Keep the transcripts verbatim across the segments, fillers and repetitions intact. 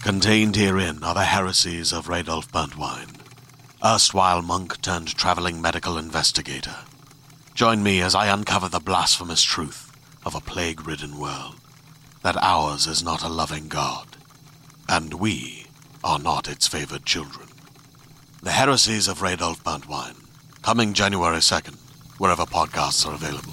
Contained herein are the heresies of Radolf Burntwine, erstwhile monk turned traveling medical investigator. Join me as I uncover the blasphemous truth of a plague-ridden world, that ours is not a loving God, and we are not its favored children. The heresies of Radolf Burntwine, coming January second, wherever podcasts are available.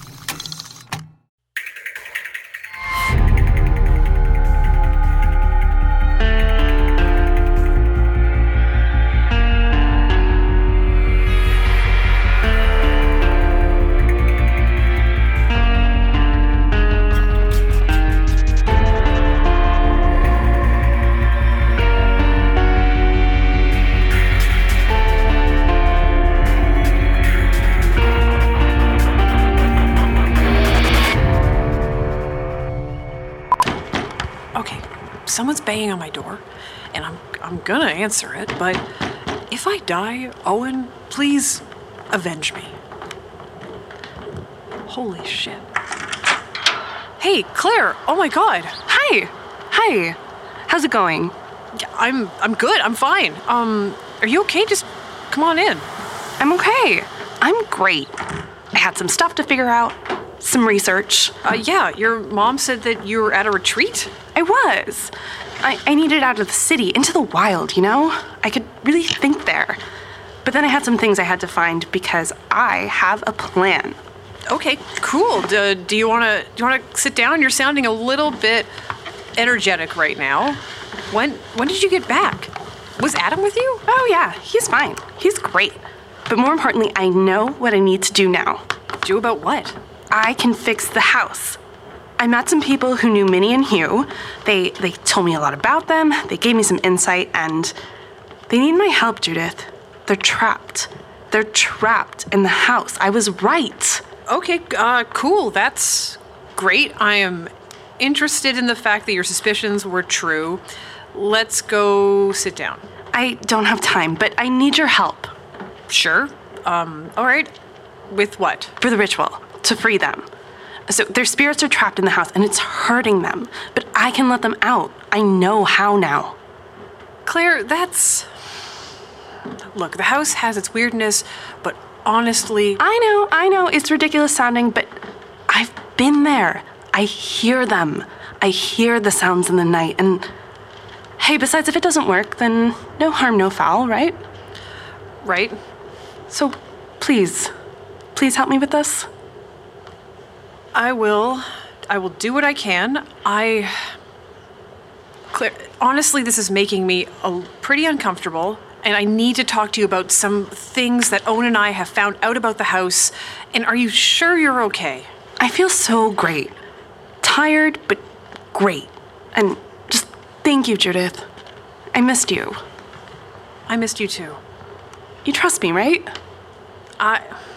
Someone's banging on my door, and I'm I'm gonna answer it, but if I die, Owen, please avenge me. Holy shit. Hey, Claire! Oh my god! Hi! Hi! How's it going? Yeah, I'm I'm good, I'm fine. Um, are you okay? Just come on in. I'm okay. I'm great. I had some stuff to figure out, some research. Uh, yeah, your mom said that you were at a retreat? I was. I, I needed out of the city, into the wild, you know? I could really think there. But then I had some things I had to find because I have a plan. Okay, cool. Do, do you want to do you want to sit down? You're sounding a little bit energetic right now. When when did you get back? Was Adam with you? Oh yeah, he's fine. He's great. But more importantly, I know what I need to do now. Do about what? I can fix the house. I met some people who knew Minnie and Hugh. They they told me a lot about them. They gave me some insight, and they need my help, Judith. They're trapped. They're trapped in the house. I was right. Okay, uh, cool. That's great. I am interested in the fact that your suspicions were true. Let's go sit down. I don't have time, but I need your help. Sure. Um, all right. With what? For the ritual, to free them. So their spirits are trapped in the house, and it's hurting them. But I can let them out. I know how now. Claire, that's... Look, the house has its weirdness, but honestly... I know, I know, it's ridiculous sounding, but I've been there. I hear them. I hear the sounds in the night, and... Hey, besides, if it doesn't work, then no harm, no foul, right? Right. So, please, please help me with this. I will. I will do what I can. I... Claire, honestly, this is making me a, pretty uncomfortable, and I need to talk to you about some things that Owen and I have found out about the house, and are you sure you're okay? I feel so great. Tired, but great. And just thank you, Judith. I missed you. I missed you too. You trust me, right? I...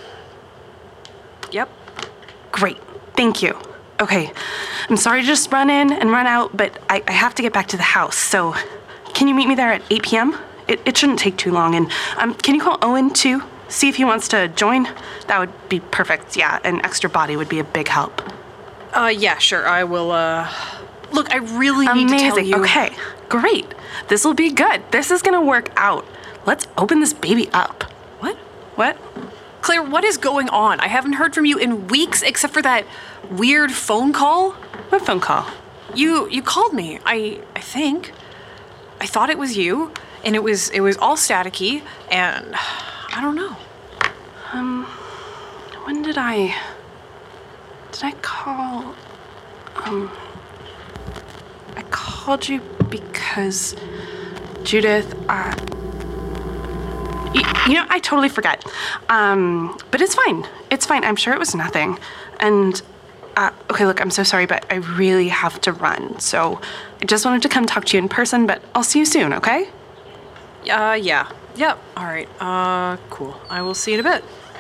Yep. Great. Thank you. Okay, I'm sorry to just run in and run out, but I, I have to get back to the house, so can you meet me there at eight p.m.? It, it shouldn't take too long, and um, can you call Owen, too? See if he wants to join? That would be perfect, yeah, an extra body would be a big help. Uh, yeah, sure, I will, uh... Look, I really need Amazing. to tell you... Okay, great. This will be good. This is gonna work out. Let's open this baby up. What? What? Claire, what is going on? I haven't heard from you in weeks except for that weird phone call. What phone call? You you called me, I I think. I thought it was you, and it was it was all staticky, and I don't know. Um, when did I... Did I call... Um... I called you because... Judith, uh... You know, I totally forget. Um, but it's fine. It's fine. I'm sure it was nothing. And, uh, okay, look, I'm so sorry, but I really have to run. So I just wanted to come talk to you in person, but I'll see you soon, okay? Uh, yeah. Yep. All right. Uh, cool. I will see you in a bit.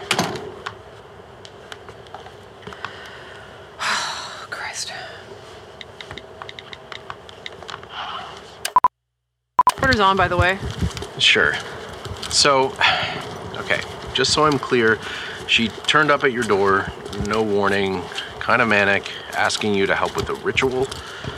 Christ. Order's on, by the way. Sure. So, okay, just so I'm clear, she turned up at your door, no warning, kind of manic, asking you to help with the ritual.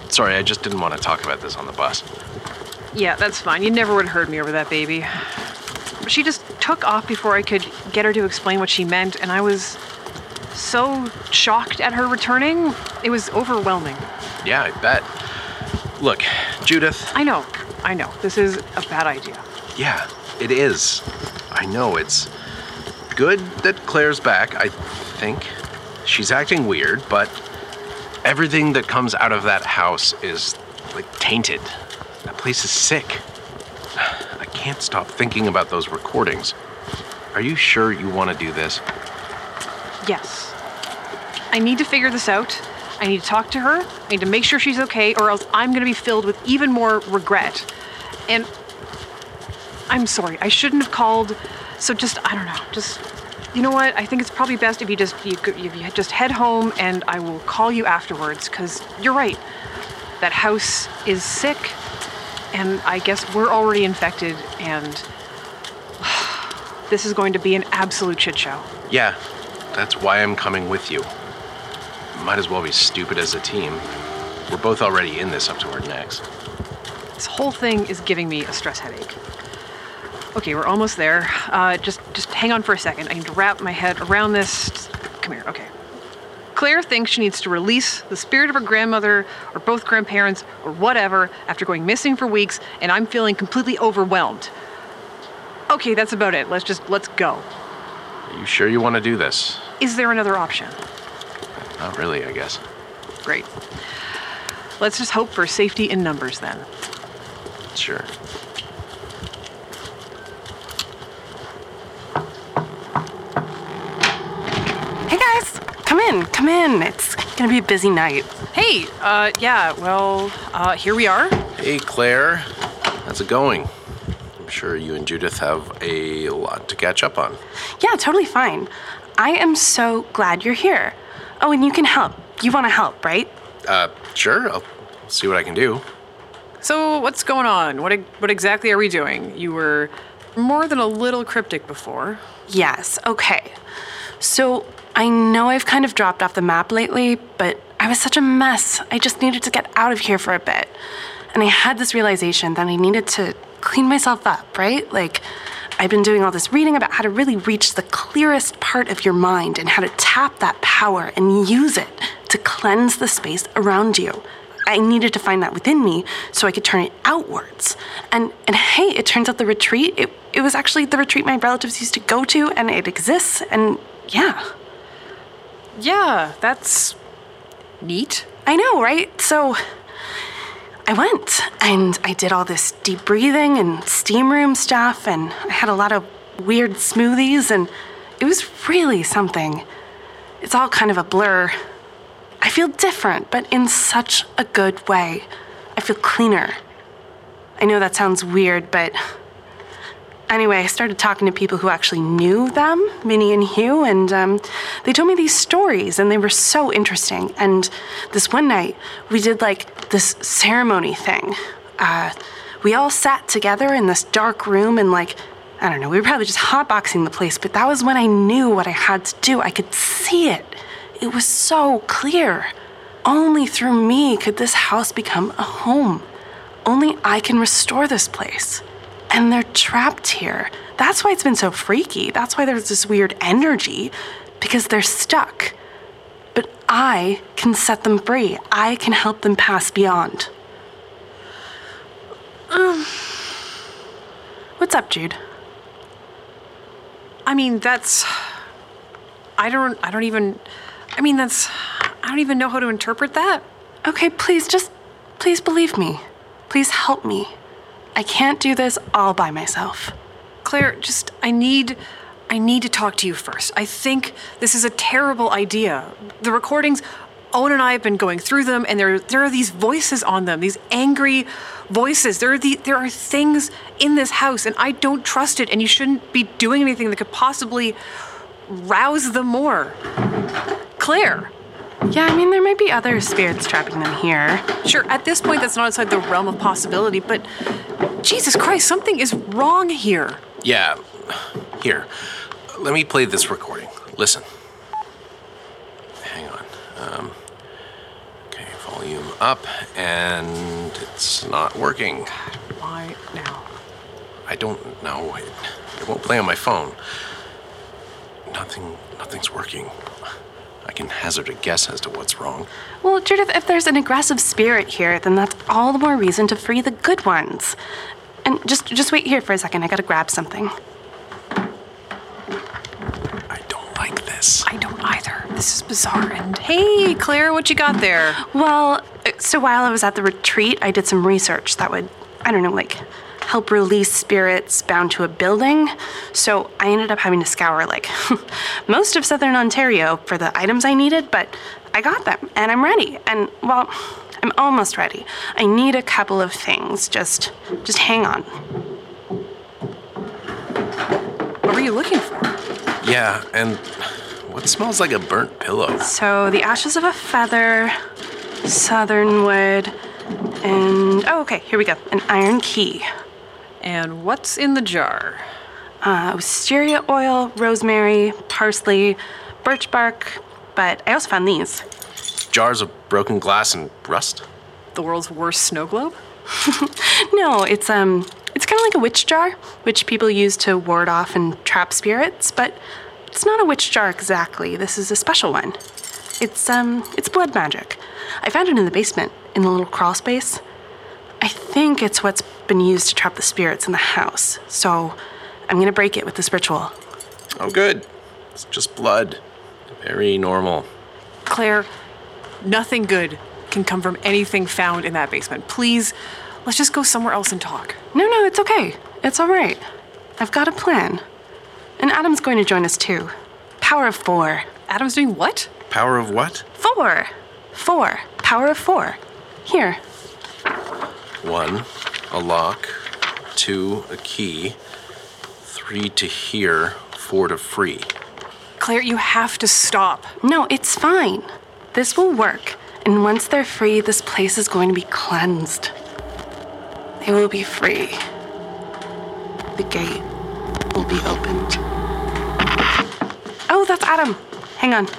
sorry, I just didn't want to talk about this on the bus. Yeah, that's fine. You never would have heard me over that baby. But she just took off before I could get her to explain what she meant, and I was so shocked at her returning. It was overwhelming. Yeah, I bet. Look, Judith. I know. I know. This is a bad idea. Yeah, it is. I know. It's good that Claire's back, I think. She's acting weird, but everything that comes out of that house is, like, tainted. That place is sick. I can't stop thinking about those recordings. Are you sure you want to do this? Yes. I need to figure this out. I need to talk to her. I need to make sure she's okay, or else I'm going to be filled with even more regret. And I'm sorry. I shouldn't have called. So just, I don't know. Just, you know what? I think it's probably best if you just you, if you just head home, and I will call you afterwards. Because you're right. That house is sick, and I guess we're already infected, and this is going to be an absolute shit show. Yeah, that's why I'm coming with you. Might as well be stupid as a team. We're both already in this up to our necks. This whole thing is giving me a stress headache. Okay, we're almost there. Uh, just, just hang on for a second. I need to wrap my head around this. Just, come here, okay. Claire thinks she needs to release the spirit of her grandmother, or both grandparents, or whatever, after going missing for weeks, and I'm feeling completely overwhelmed. Okay, that's about it. Let's just, let's go. Are you sure you want to do this? Is there another option? Not really, I guess. Great. Let's just hope for safety in numbers then. Sure. Hey guys, come in, come in. It's gonna be a busy night. Hey, uh, yeah, well, uh, here we are. Hey, Claire. How's it going? I'm sure you and Judith have a lot to catch up on. Yeah, totally fine. I am so glad you're here. Oh, and you can help. You want to help, right? Uh, sure. I'll see what I can do. So what's going on? What, what exactly are we doing? You were more than a little cryptic before. Yes, okay. So I know I've kind of dropped off the map lately, but I was such a mess. I just needed to get out of here for a bit. And I had this realization that I needed to clean myself up, right? Like, I've been doing all this reading about how to really reach the clearest part of your mind and how to tap that power and use it to cleanse the space around you. I needed to find that within me so I could turn it outwards. And and hey, it turns out the retreat, it, it was actually the retreat my relatives used to go to, and it exists, and yeah. Yeah, that's neat. I know, right? So I went, and I did all this deep breathing and steam room stuff, and I had a lot of weird smoothies, and it was really something. It's all kind of a blur. I feel different, but in such a good way. I feel cleaner. I know that sounds weird, but anyway, I started talking to people who actually knew them, Minnie and Hugh, and um, they told me these stories, and they were so interesting. And this one night, we did like this ceremony thing. Uh, we all sat together in this dark room, and like, I don't know, we were probably just hotboxing the place, but that was when I knew what I had to do. I could see it. It was so clear. Only through me could this house become a home. Only I can restore this place. And they're trapped here. That's why it's been so freaky. That's why there's this weird energy, because they're stuck. But I can set them free. I can help them pass beyond. Um, What's up, Jude? I mean, that's... I don't, I don't even... I mean, that's... I don't even know how to interpret that. Okay, please, just... Please believe me. Please help me. I can't do this all by myself. Claire, just, I need, I need to talk to you first. I think this is a terrible idea. The recordings, Owen and I have been going through them, and there, there are these voices on them, these angry voices. There are the, there are things in this house, and I don't trust it, and you shouldn't be doing anything that could possibly rouse them more. Claire. Yeah, I mean, there might be other spirits trapping them here. Sure, at this point, that's not outside the realm of possibility, but Jesus Christ, something is wrong here. Yeah. Here. Let me play this recording. Listen. Hang on. Um, okay, volume up, and it's not working. Why now? I don't know. It, it won't play on my phone. Nothing, nothing's working. I can hazard a guess as to what's wrong. Well, Judith, if there's an aggressive spirit here, then that's all the more reason to free the good ones. And just just wait here for a second. I gotta grab something. I don't like this. I don't either. This is bizarre. And hey, Claire, what you got there? Well, so while I was at the retreat, I did some research that would, I don't know, like, help release spirits bound to a building. So I ended up having to scour, like, most of southern Ontario for the items I needed, but I got them, and I'm ready. And, well, I'm almost ready. I need a couple of things. Just, just hang on. What were you looking for? Yeah, and what smells like a burnt pillow? So the ashes of a feather, southern wood, and, oh, okay, here we go. An iron key. And what's in the jar? Uh, wisteria oil, rosemary, parsley, birch bark, but I also found these. Jars of broken glass and rust? The world's worst snow globe? No, it's um, it's kind of like a witch jar, which people use to ward off and trap spirits, but it's not a witch jar exactly. This is a special one. It's um, it's blood magic. I found it in the basement, in the little crawl space. I think it's what's been used to trap the spirits in the house, so I'm gonna break it with this ritual. Oh, good. It's just blood. Very normal. Claire, nothing good can come from anything found in that basement. Please, let's just go somewhere else and talk. No, no, it's okay. It's all right. I've got a plan. And Adam's going to join us too. Power of four. Adam's doing what? Power of what? Four. Four. Power of four. Here. One, a lock. Two, a key. Three to hear. Four to free. Claire, you have to stop. No, it's fine. This will work. And once they're free, this place is going to be cleansed. They will be free. The gate will be opened. Oh, that's Adam. Hang on.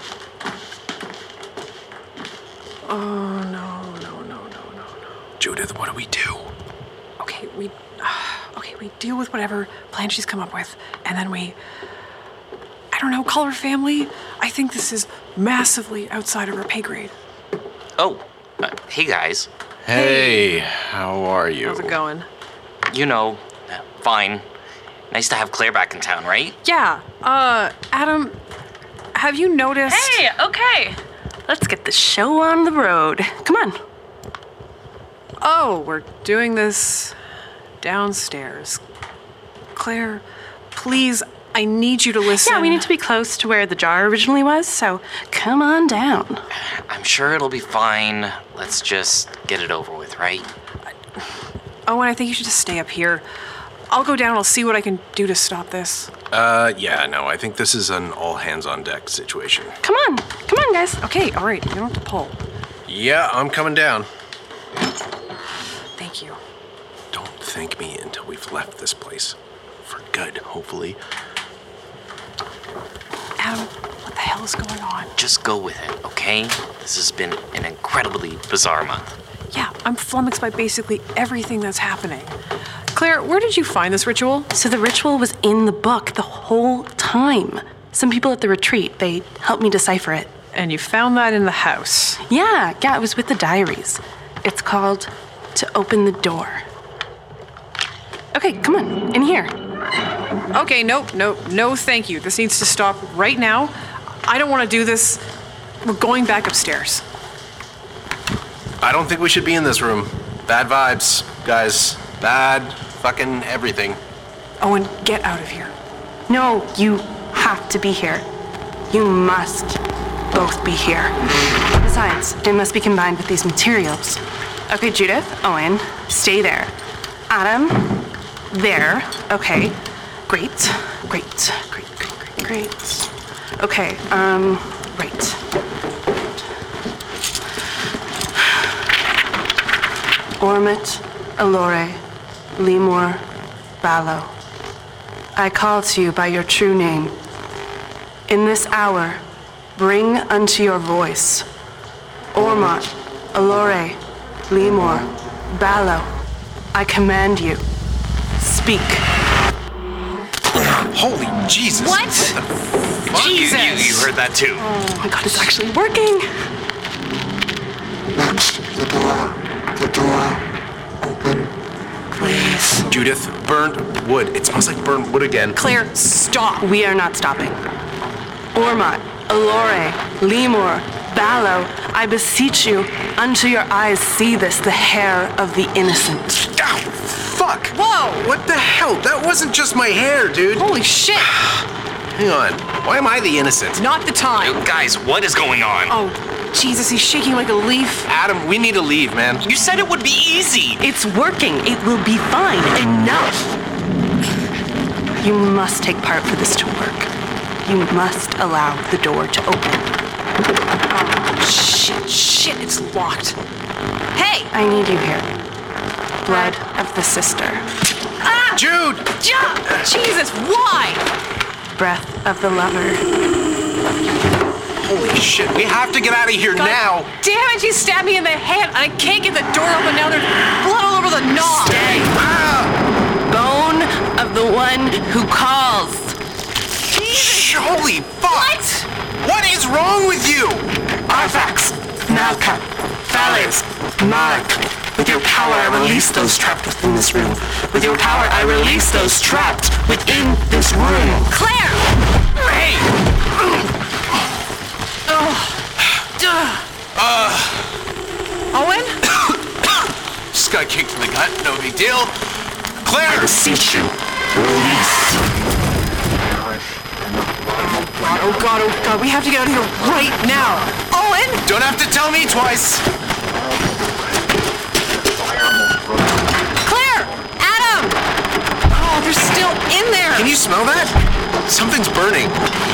Oh, no, no, no, no, no, no. Judith, what do we do? Okay, we... Okay, we deal with whatever plan she's come up with, and then we... I don't know, call her family? I think this is massively outside of her pay grade. Oh, uh, hey guys. Hey, how are you? How's it going? You know, uh, fine. Nice to have Claire back in town, right? Yeah, uh, Adam, have you noticed... Hey, okay. Let's get the show on the road. Come on. Oh, we're doing this downstairs. Claire, please, I need you to listen. Yeah, we need to be close to where the jar originally was, so come on down. I'm sure it'll be fine. Let's just get it over with, right? Oh, and I think you should just stay up here. I'll go down, I'll see what I can do to stop this. Uh, yeah, no, I think this is an all-hands-on-deck situation. Come on. Come on, guys. Okay, all right, you don't have to pull. Yeah, I'm coming down. Thank you. Don't thank me until we've left this place. For good, hopefully. Adam, what the hell is going on? Just go with it, okay? This has been an incredibly bizarre month. Yeah, I'm flummoxed by basically everything that's happening. Claire, where did you find this ritual? So the ritual was in the book the whole time. Some people at the retreat, they helped me decipher it. And you found that in the house. Yeah, yeah, it was with the diaries. It's called To Open the Door. Okay, come on, in here. Okay, nope, nope, no thank you. This needs to stop right now. I don't want to do this. We're going back upstairs. I don't think we should be in this room. Bad vibes, guys. Bad fucking everything. Owen, get out of here. No, you have to be here. You must both be here. Besides, it must be combined with these materials. Okay, Judith, Owen, stay there. Adam, there. Okay, great, great, great, great, great, great. Okay, um, right. Ormit, Allure, Lemur, Ballo. I call to you by your true name. In this hour, bring unto your voice Ormot, Allure, Lemur, Ballo, I command you. Speak. Holy Jesus. What? the fuck? You, Jesus! you, you heard that too. Oh my god, it's actually working. The door. The door. Open. Please. Judith, burned wood. It smells like burned wood again. Claire, stop. We are not stopping. Ormot, Allure, Lemur, Ballo, I beseech you, unto your eyes see this, the hair of the innocent. Ow, fuck. Whoa! What the hell? That wasn't just my hair, dude. Holy shit! Hang on. Why am I the innocent? Not the time. Guys, what is going on? Oh, Jesus, he's shaking like a leaf. Adam, we need to leave, man. You said it would be easy. It's working. It will be fine. Enough. You must take part for this to work. You must allow the door to open. Oh, shit, shit, it's locked. Hey! I need you here. Blood of the sister. Ah! Jude! Ja! Jesus, why? Breath of the lover. Holy shit, we have to get out of here God now. Damn it, you stabbed me in the head and I can't get the door open now. There's blood all over the knob. Stay. Ah! Bone of the one who calls. Shh, holy fuck! What? What is wrong with you? Arfax, Malka, Phales, Mark. With your power, I release those trapped within this room. With your power, I release those trapped within this room. Claire! Hey! Uh. Owen? Just got kicked in the gut, no big deal. Claire! Beseech you. Release. Oh god, oh god, we have to get out of here right now. Owen? Don't have to tell me twice. Claire! Adam! Oh, they're still in there. Can you smell that? Something's burning.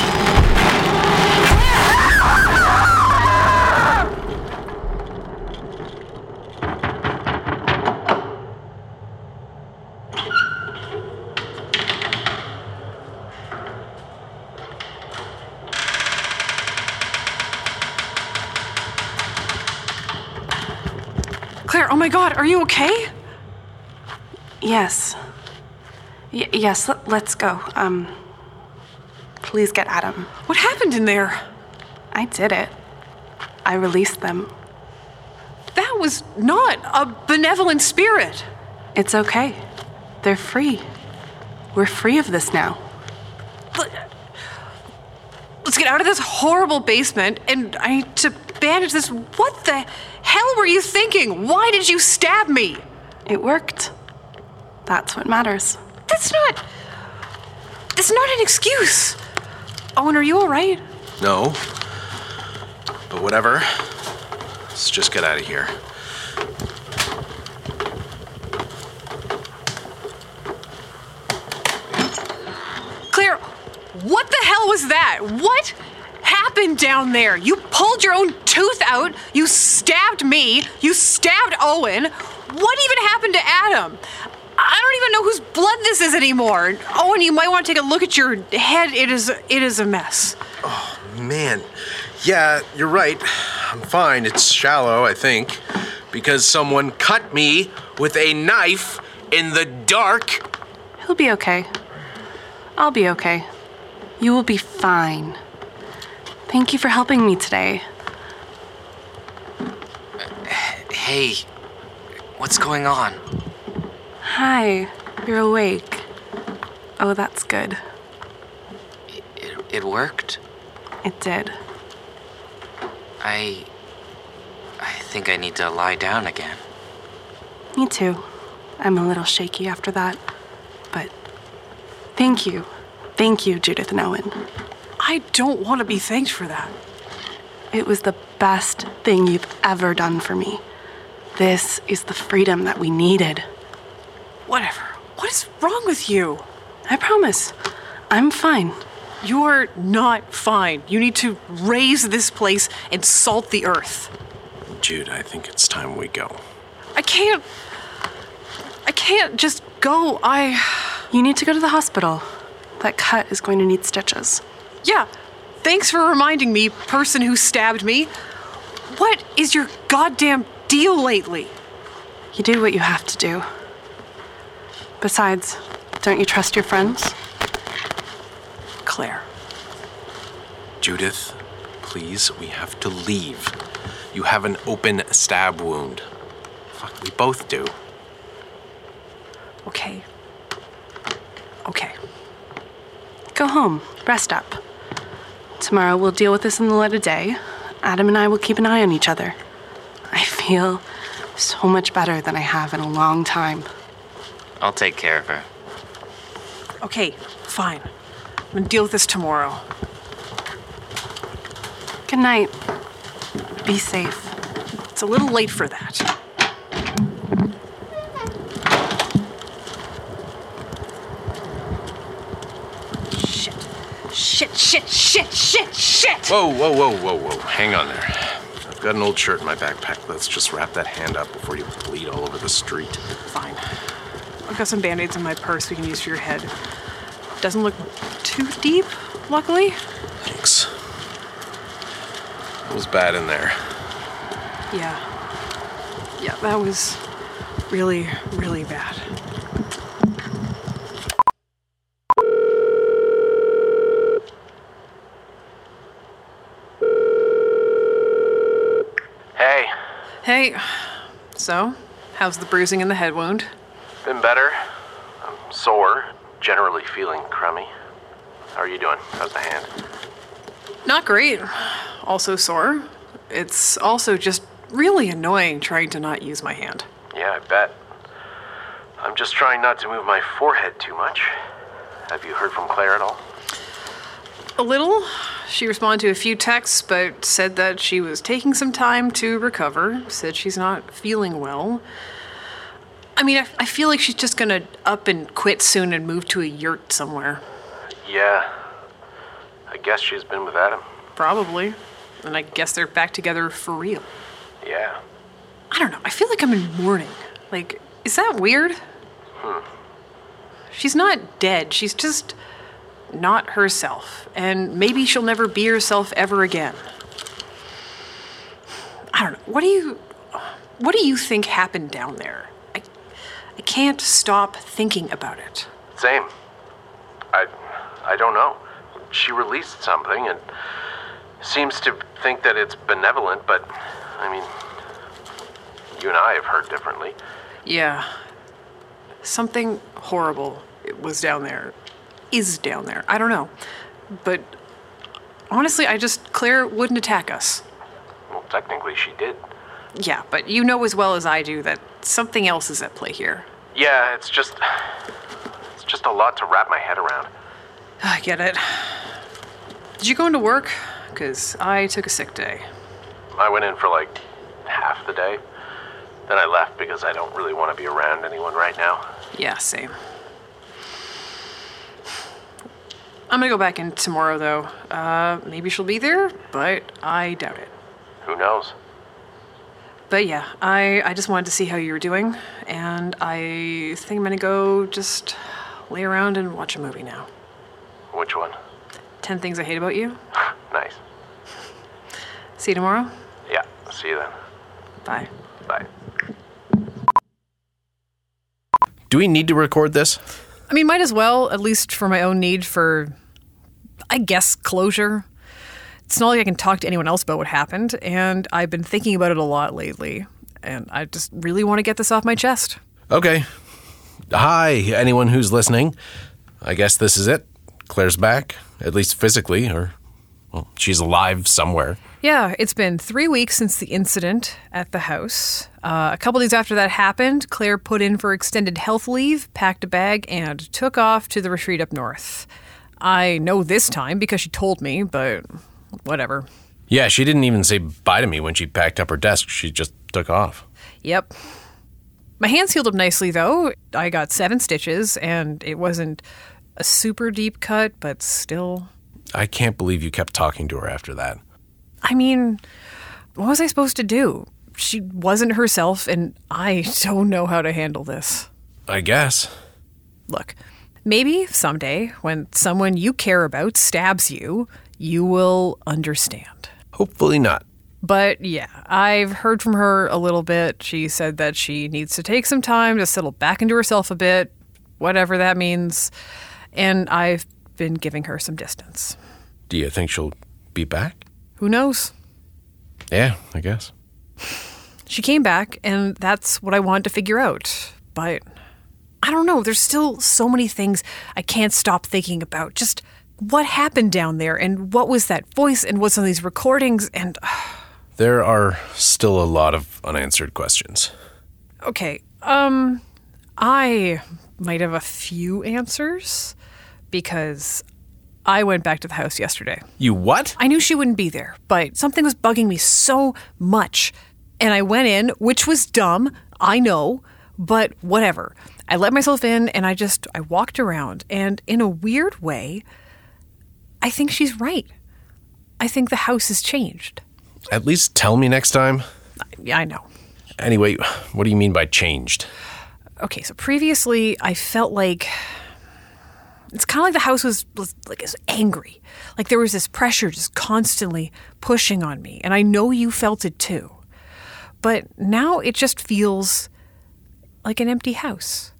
Claire, oh my god, are you okay? Yes. Y- yes, let- let's go. Um, please get Adam. What happened in there? I did it. I released them. That was not a benevolent spirit. It's okay. They're free. We're free of this now. Let's get out of this horrible basement and I need to bandage this. What the hell were you thinking? Why did you stab me? It worked. That's what matters. That's not. That's not an excuse. Owen, are you all right? No. But whatever. Let's just get out of here. Claire, what the hell was that? What happened down there? You pulled your own tooth out, you stabbed me, you stabbed Owen. What even happened to Adam? I don't even know whose blood this is anymore. Owen, you might want to take a look at your head. It is it is a mess. Oh, man. Yeah, you're right. I'm fine. It's shallow, I think. Because someone cut me with a knife in the dark. He'll be okay. I'll be okay. You will be fine. Thank you for helping me today. Hey, what's going on? Hi, you're awake. Oh, that's good. It, it worked? It did. I... I think I need to lie down again. Me too. I'm a little shaky after that. But thank you. Thank you, Judith and Owen. I don't want to be thanked for that. It was the best thing you've ever done for me. This is the freedom that we needed. Whatever. What is wrong with you? I promise. I'm fine. You're not fine. You need to raise this place and salt the earth. Jude, I think it's time we go. I can't. I can't just go. I. You need to go to the hospital. That cut is going to need stitches. Yeah. Thanks for reminding me, person who stabbed me. What is your goddamn deal lately? You do what you have to do. Besides, don't you trust your friends? Claire. Judith, please, we have to leave. You have an open stab wound. Fuck, we both do. Okay. Okay. Go home. Rest up. Tomorrow we'll deal with this in the light of day. Adam and I will keep an eye on each other. I feel so much better than I have in a long time. I'll take care of her. Okay, fine. I'm gonna deal with this tomorrow. Good night. Be safe. It's a little late for that. Shit. Shit, shit, shit, shit, shit! Whoa, whoa, whoa, whoa, whoa. Hang on there. I've got an old shirt in my backpack. Let's just wrap that hand up before you bleed all over the street. Fine. I've got some band-aids in my purse we can use for your head. Doesn't look too deep, luckily. Thanks. It was bad in there. Yeah. Yeah, that was really, really bad. Hey. Hey, so, how's the bruising and the head wound? Been better. I'm sore. Generally feeling crummy. How are you doing? How's the hand? Not great. Also sore. It's also just really annoying trying to not use my hand. Yeah, I bet. I'm just trying not to move my forehead too much. Have you heard from Claire at all? A little. She responded to a few texts, but said that she was taking some time to recover. Said she's not feeling well. I mean, I, I feel like she's just gonna up and quit soon and move to a yurt somewhere. Yeah. I guess she's been with Adam. Probably. And I guess they're back together for real. Yeah. I don't know. I feel like I'm in mourning. Like, is that weird? Hmm. She's not dead. She's just not herself. And maybe she'll never be herself ever again. I don't know. What do you what do you think happened down there? I I can't stop thinking about it. Same. I I don't know. She released something and seems to think that it's benevolent, but I mean, you and I have heard differently. Yeah. Something horrible was down there. Is down there. I don't know. But honestly, I just, Claire wouldn't attack us. Well, technically she did. Yeah, but you know as well as I do that something else is at play here. Yeah, it's just, it's just a lot to wrap my head around. I get it. Did you go into work? Because I took a sick day. I went in for like half the day. Then I left because I don't really want to be around anyone right now. Yeah, same. I'm gonna go back in tomorrow, though. Uh, maybe she'll be there, but I doubt it. Who knows? But yeah, I, I just wanted to see how you were doing, and I think I'm gonna go just lay around and watch a movie now. Which one? Ten Things I Hate About You. Nice. See you tomorrow? Yeah, see you then. Bye. Bye. Do we need to record this? I mean, might as well, at least for my own need for, I guess, closure. It's not like I can talk to anyone else about what happened, and I've been thinking about it a lot lately, and I just really want to get this off my chest. Okay. Hi, anyone who's listening. I guess this is it. Claire's back, at least physically, or, well, she's alive somewhere. Yeah, it's been three weeks since the incident at the house. Uh, a couple days after that happened, Claire put in for extended health leave, packed a bag, and took off to the retreat up north. I know this time because she told me, but whatever. Yeah, she didn't even say bye to me when she packed up her desk. She just took off. Yep. My hands healed up nicely, though. I got seven stitches, and it wasn't a super deep cut, but still. I can't believe you kept talking to her after that. I mean, what was I supposed to do? She wasn't herself, and I don't know how to handle this. I guess. Look, maybe someday, when someone you care about stabs you, you will understand. Hopefully not. But yeah, I've heard from her a little bit. She said that she needs to take some time to settle back into herself a bit, whatever that means. And I've been giving her some distance. Do you think she'll be back? Who knows? Yeah, I guess. She came back, and that's what I wanted to figure out. But I don't know. There's still so many things I can't stop thinking about. Just what happened down there, and what was that voice, and what's on these recordings, and... There are still a lot of unanswered questions. Okay, um, I might have a few answers, because I went back to the house yesterday. You what? I knew she wouldn't be there, but something was bugging me so much. And I went in, which was dumb, I know, but whatever. I let myself in, and I just, I walked around, and in a weird way, I think she's right. I think the house has changed. At least tell me next time. Yeah, I know. Anyway, what do you mean by changed? Okay, so previously I felt like it's kind of like the house was, was like was angry. Like there was this pressure just constantly pushing on me, and I know you felt it too. But now it just feels like an empty house.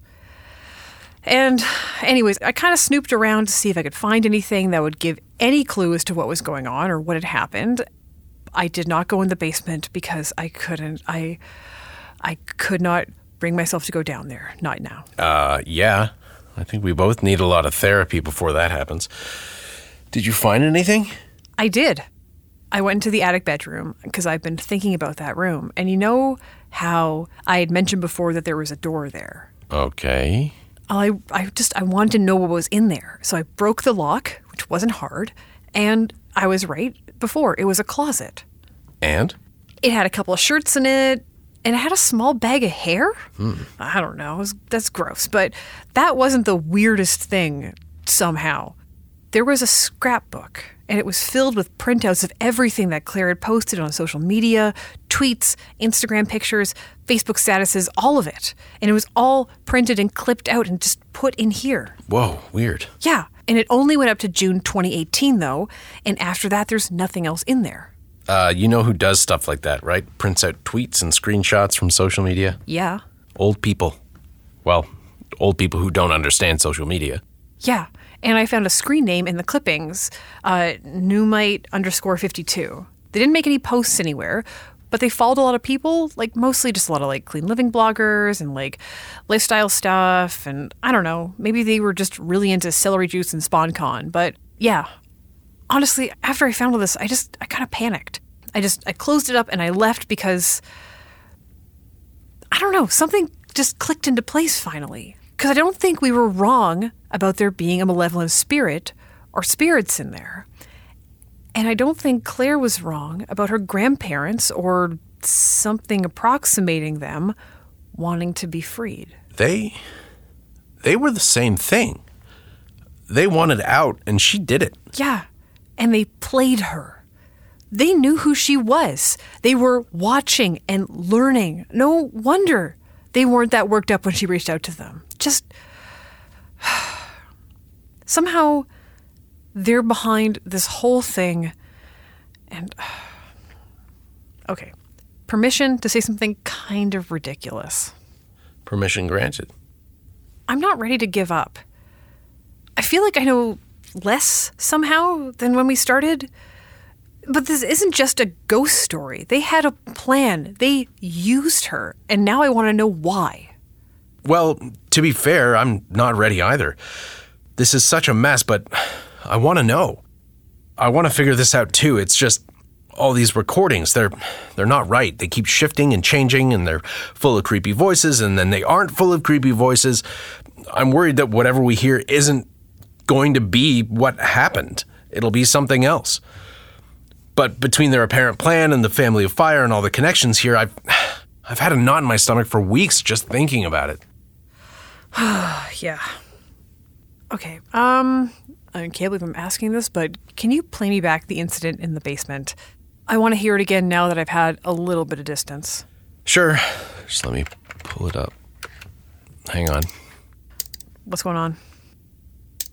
And anyways, I kind of snooped around to see if I could find anything that would give any clue as to what was going on or what had happened. I did not go in the basement because I couldn't. I I could not bring myself to go down there. Not now. Uh, yeah. I think we both need a lot of therapy before that happens. Did you find anything? I did. I went into the attic bedroom because I've been thinking about that room. And you know how I had mentioned before that there was a door there? Okay. I, I just, I wanted to know what was in there. So I broke the lock, which wasn't hard, and I was right before. It was a closet. And? It had a couple of shirts in it, and it had a small bag of hair? Hmm. I don't know. It was, that's gross. But that wasn't the weirdest thing, somehow. There was a scrapbook, and it was filled with printouts of everything that Claire had posted on social media, tweets, Instagram pictures, Facebook statuses, all of it. And it was all printed and clipped out and just put in here. Whoa, weird. Yeah, and it only went up to June twenty eighteen, though, and after that, there's nothing else in there. Uh, you know who does stuff like that, right? Prints out tweets and screenshots from social media? Yeah. Old people. Well, old people who don't understand social media. Yeah. And I found a screen name in the clippings, uh, Newmite underscore fifty-two. They didn't make any posts anywhere, but they followed a lot of people, like mostly just a lot of like clean living bloggers and like lifestyle stuff. And I don't know, maybe they were just really into celery juice and SpawnCon. But yeah, honestly, after I found all this, I just, I kind of panicked. I just, I closed it up and I left because, I don't know, something just clicked into place finally. Because I don't think we were wrong about there being a malevolent spirit or spirits in there. And I don't think Claire was wrong about her grandparents or something approximating them wanting to be freed. They, they were the same thing. They wanted out, and she did it. Yeah, and they played her. They knew who she was. They were watching and learning. No wonder they weren't that worked up when she reached out to them. Just somehow they're behind this whole thing. And okay, permission to say something kind of ridiculous. Permission granted. I'm not ready to give up. I feel like I know less somehow than when we started. But this isn't just a ghost story. They had a plan. They used her. And now I want to know why. Well, to be fair, I'm not ready either. This is such a mess, but I want to know. I want to figure this out too. It's just all these recordings, they're they're not right. They keep shifting and changing, and they're full of creepy voices, and then they aren't full of creepy voices. I'm worried that whatever we hear isn't going to be what happened. It'll be something else. But between their apparent plan and the family of fire and all the connections here, I've I've had a knot in my stomach for weeks just thinking about it. Yeah. Okay, um, I can't believe I'm asking this, but can you play me back the incident in the basement? I want to hear it again now that I've had a little bit of distance. Sure. Just let me pull it up. Hang on. What's going on?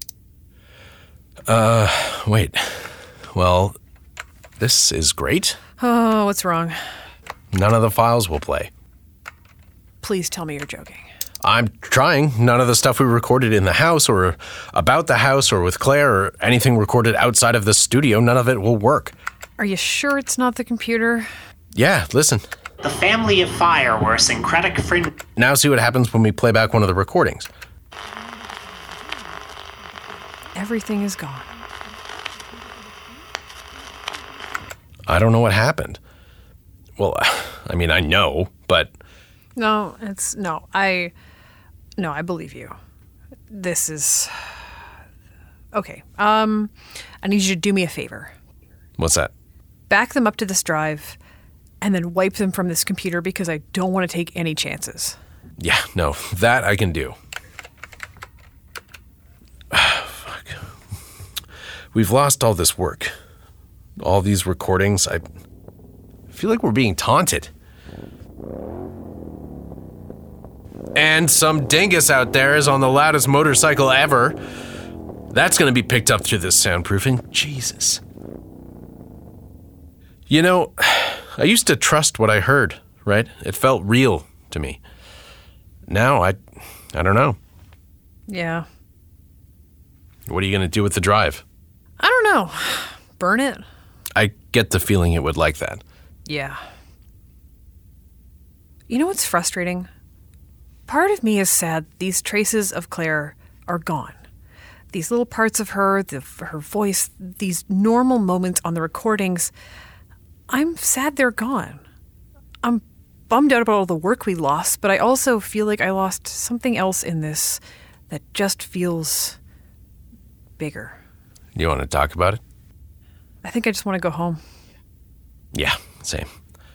Uh, wait. Well, this is great. Oh, what's wrong? None of the files will play. Please tell me you're joking. I'm trying. None of the stuff we recorded in the house or about the house or with Claire or anything recorded outside of the studio, none of it will work. Are you sure it's not the computer? Yeah, listen. The family of fire were a syncretic friend. Now see what happens when we play back one of the recordings. Everything is gone. I don't know what happened. Well, I mean, I know, but... No, it's... No, I... No, I believe you. This is... Okay, um... I need you to do me a favor. What's that? Back them up to this drive, and then wipe them from this computer because I don't want to take any chances. Yeah, no, that I can do. Fuck. We've lost all this work. All these recordings. I feel like we're being taunted. And some dingus out there is on the loudest motorcycle ever. That's going to be picked up through this soundproofing. Jesus. You know, I used to trust what I heard, right? It felt real to me. Now, I, I don't know. Yeah. What are you going to do with the drive? I don't know. Burn it? I get the feeling it would like that. Yeah. You know what's frustrating? Part of me is sad these traces of Claire are gone. These little parts of her, the, her voice, these normal moments on the recordings, I'm sad they're gone. I'm bummed out about all the work we lost, but I also feel like I lost something else in this that just feels bigger. You want to talk about it? I think I just want to go home. Yeah, same.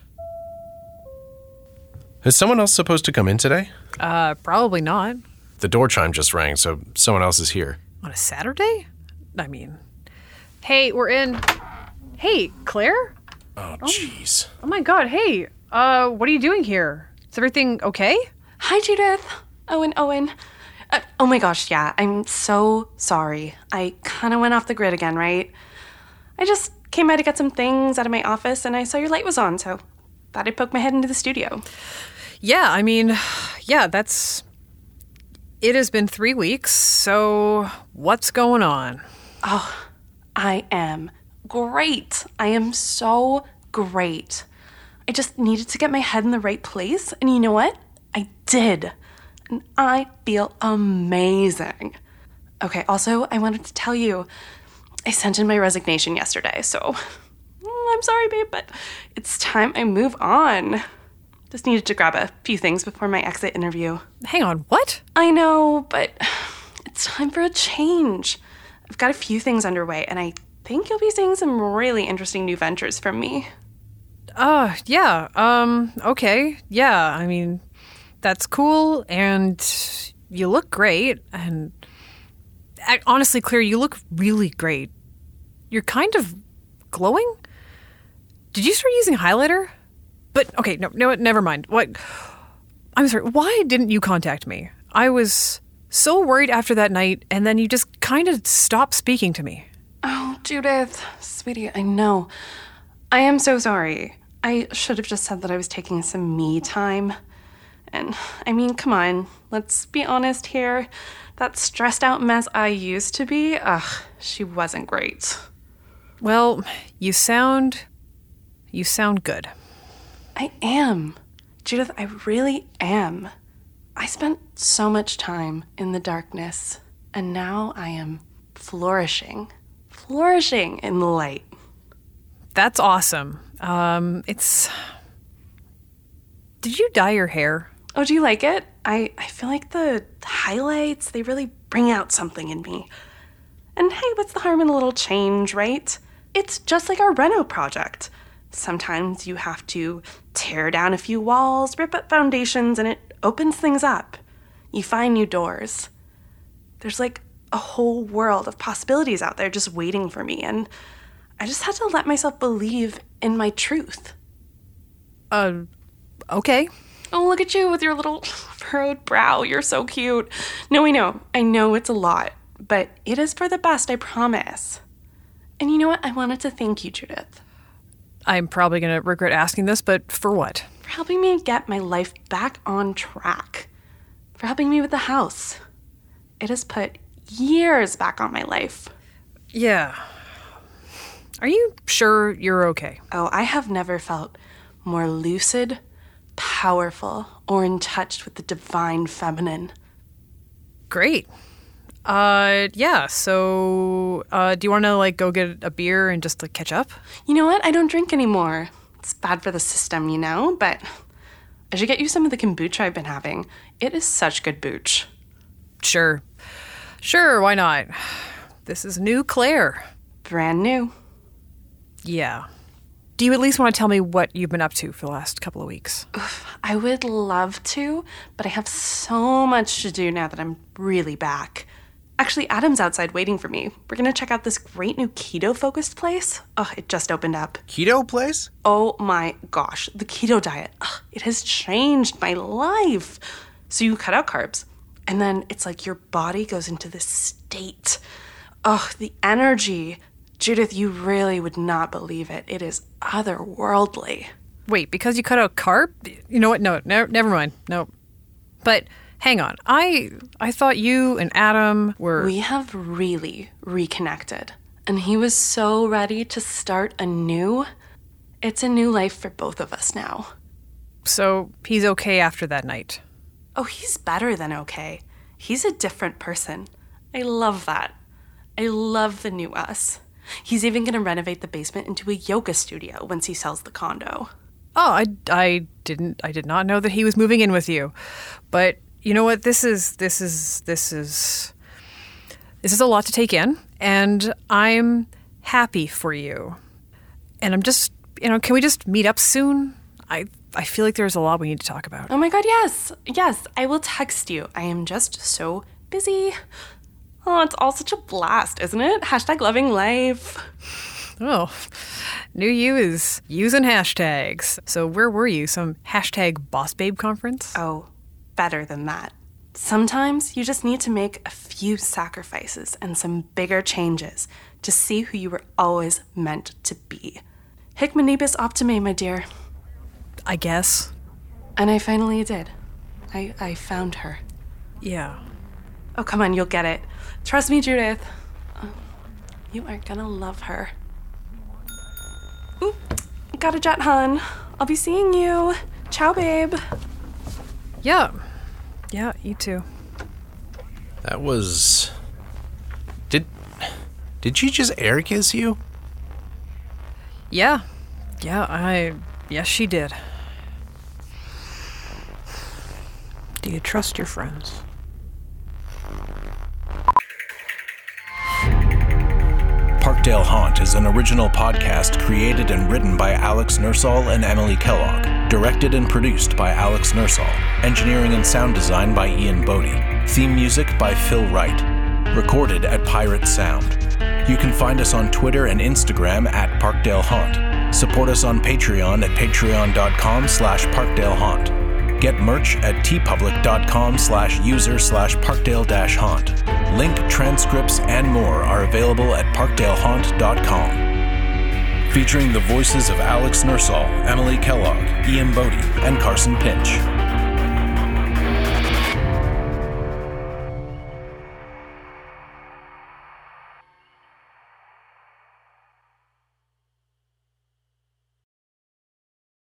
Is someone else supposed to come in today? Uh, probably not. The door chime just rang, so someone else is here. On a Saturday? I mean... Hey, we're in... Hey, Claire? Oh, jeez. Oh my god, hey. Uh, what are you doing here? Is everything okay? Hi, Judith. Owen, Owen. Uh, oh my gosh, yeah, I'm so sorry. I kind of went off the grid again, right? I just came by to get some things out of my office, and I saw your light was on, so thought I'd poke my head into the studio. Yeah, I mean, yeah, that's... It has been three weeks, so what's going on? Oh, I am great. I am so great. I just needed to get my head in the right place, and you know what? I did. And I feel amazing. Okay, also, I wanted to tell you, I sent in my resignation yesterday, so I'm sorry, babe, but it's time I move on. Just needed to grab a few things before my exit interview. Hang on, what? I know, but it's time for a change. I've got a few things underway, and I think you'll be seeing some really interesting new ventures from me. Uh, yeah, um, okay. Yeah, I mean, that's cool, and you look great, and I, honestly, Claire, you look really great. You're kind of glowing? Did you start using highlighter? But, okay, no, no, never mind. What? I'm sorry, why didn't you contact me? I was so worried after that night, and then you just kind of stopped speaking to me. Oh, Judith, sweetie, I know. I am so sorry. I should have just said that I was taking some me time. And, I mean, come on, let's be honest here. That stressed out mess I used to be, ugh, she wasn't great. Well, you sound... you sound good. I am. Judith, I really am. I spent so much time in the darkness, and now I am flourishing. Flourishing in the light. That's awesome. Um, it's... Did you dye your hair? Oh, do you like it? I, I feel like the highlights, they really bring out something in me. And hey, what's the harm in a little change, right? It's just like our reno project. Sometimes you have to tear down a few walls, rip up foundations, and it opens things up. You find new doors. There's like a whole world of possibilities out there just waiting for me, and I just had to let myself believe in my truth. Uh, okay. Oh, look at you with your little furrowed brow. You're so cute. No, I know. I know it's a lot, but it is for the best, I promise. And you know what? I wanted to thank you, Judith. I'm probably going to regret asking this, but for what? For helping me get my life back on track. For helping me with the house. It has put years back on my life. Yeah. Are you sure you're okay? Oh, I have never felt more lucid, powerful, or in touch with the divine feminine. Great. Uh, yeah, so, uh, do you want to, like, go get a beer and just, like, catch up? You know what? I don't drink anymore. It's bad for the system, you know, but I should get you some of the kombucha I've been having. It is such good booch. Sure. Sure, why not? This is new Claire. Brand new. Yeah. Do you at least want to tell me what you've been up to for the last couple of weeks? I would love to, but I have so much to do now that I'm really back. Actually, Adam's outside waiting for me. We're going to check out this great new keto-focused place. Oh, it just opened up. Keto place? Oh my gosh, the keto diet. Ugh, it has changed my life. So you cut out carbs, and then it's like your body goes into this state. Oh, the energy. Judith, you really would not believe it. It is otherworldly. Wait, because you cut out carb? You know what? No, ne- never mind. No. But hang on. I I thought you and Adam were... We have really reconnected. And he was so ready to start anew. It's a new life for both of us now. So he's okay after that night? Oh, he's better than okay. He's a different person. I love that. I love the new us. He's even going to renovate the basement into a yoga studio once he sells the condo. Oh, I, I didn't I did not know that he was moving in with you. But you know what? This is this is this is this is a lot to take in, and I'm happy for you. And I'm just, you know, can we just meet up soon? I I feel like there's a lot we need to talk about. Oh my god, yes. Yes, I will text you. I am just so busy. Oh, it's all such a blast, isn't it? Hashtag loving life. Oh, new you is using hashtags. So where were you? Some hashtag boss babe conference? Oh, better than that. Sometimes you just need to make a few sacrifices and some bigger changes to see who you were always meant to be. Hic manibus optime, my dear. I guess. And I finally did. I, I found her. Yeah. Oh, come on, you'll get it. Trust me, Judith. Oh, you are gonna love her. Ooh, got a jet, hun. I'll be seeing you. Ciao, babe. Yeah. Yeah, you too. That was... Did... Did she just air kiss you? Yeah. Yeah, I... Yes, she did. Do you trust your friends? Parkdale Haunt is an original podcast created and written by Alex Nursall and Emily Kellogg. Directed and produced by Alex Nursall. Engineering and sound design by Ian Bodie. Theme music by Phil Wright. Recorded at Pirate Sound. You can find us on Twitter and Instagram at Parkdale Haunt. Support us on Patreon at patreon.com slash Parkdale Haunt. Get merch at tpublic.com slash user slash Parkdale dash haunt. Link, transcripts, and more are available at parkdale haunt dot com. Featuring the voices of Alex Nursall, Emily Kellogg, Ian Bodie, and Carson Pinch.